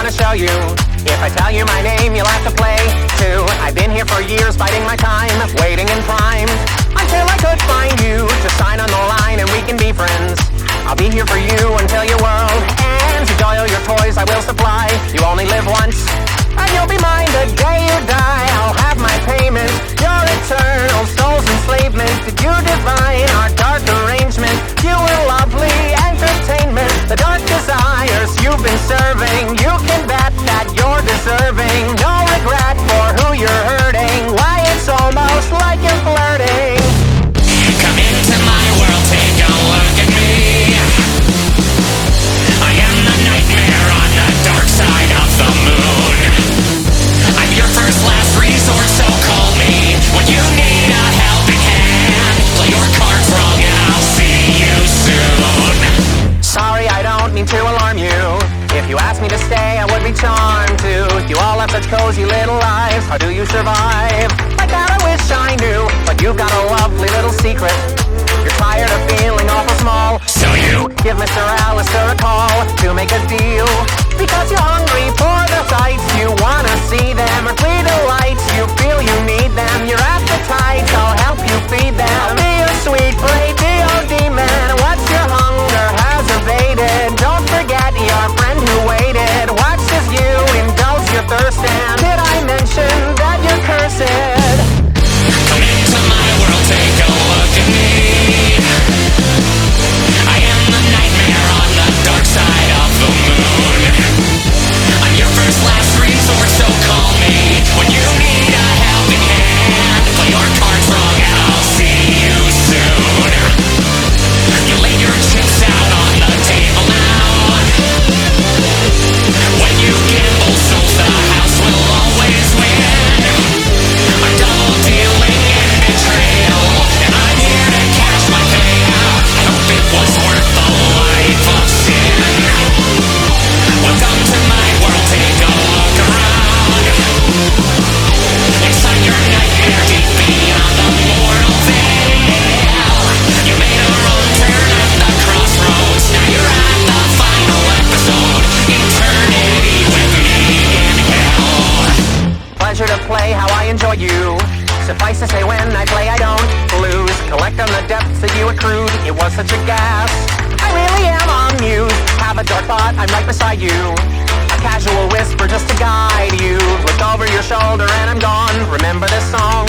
wanna show you. If I tell you my name, you'll have to play too. I've been here for years, biding my time, waiting in prime, until I could find you to sign on the line and we can be friends. I'll be here for you until your world ends. Enjoy all your toys, I will supply. You only live once, and you'll be mine the day you die. I'll have my payment, your eternal soul's enslavement. Did you divine our dark arrangement? You were lovely entertainment. The dark desires you've been serving, you can bet that you're deserving. No regret for who you're hurting. Why, it's almost like you're flirting. Come into my world, take a look at me. I am the nightmare on the dark side of the moon. I'm your first, last resort, so call me when you need a helping hand. Play your cards wrong and I'll see you soon. Sorry, I don't mean to alarm you. If you asked me to stay, I would be charmed to. You all have such cozy little lives. How do you survive? Like that I wish I knew. But you've got a lovely little secret. You're tired of feeling awful small, So you give Mr. Alistair a call to make a deal. Because you're hungry for the sights, you wanna see them. Earthly delights, you feel you need them. Your appetites, I'll help you feed them. I'll be your sweet play DOD man. What's your hunger has evaded? Don't forget your friend who waited. Watch as you indulge your thirst. And did I mention that you're cursed? come into my world, take a look at me. I am the nightmare on the dark side of the moon. I'm your first, last resort, so call me when you need a helping hand. Play your cards wrong and I'll see you soon. You lay your chips out on the table now. When you gamble souls, the house will always win. I'm double dealing in betrayal, and I'm here to cash my payout. I hope it was worth the life of sin. Welcome to my world, take a look around. Inside your nightmare, deep beyond the mortal veil. You made a wrong turn at the crossroads. Now you're at the final episode. Eternity with me in hell. Pleasure to play how I enjoy you. Suffice to say, when I play I don't lose. Collect on the depths that you accrued. It was such a gas, I really am amused. Have a dark thought, I'm right beside you. A casual whisper just to guide you. Look over your shoulder and I'm gone. Remember this song?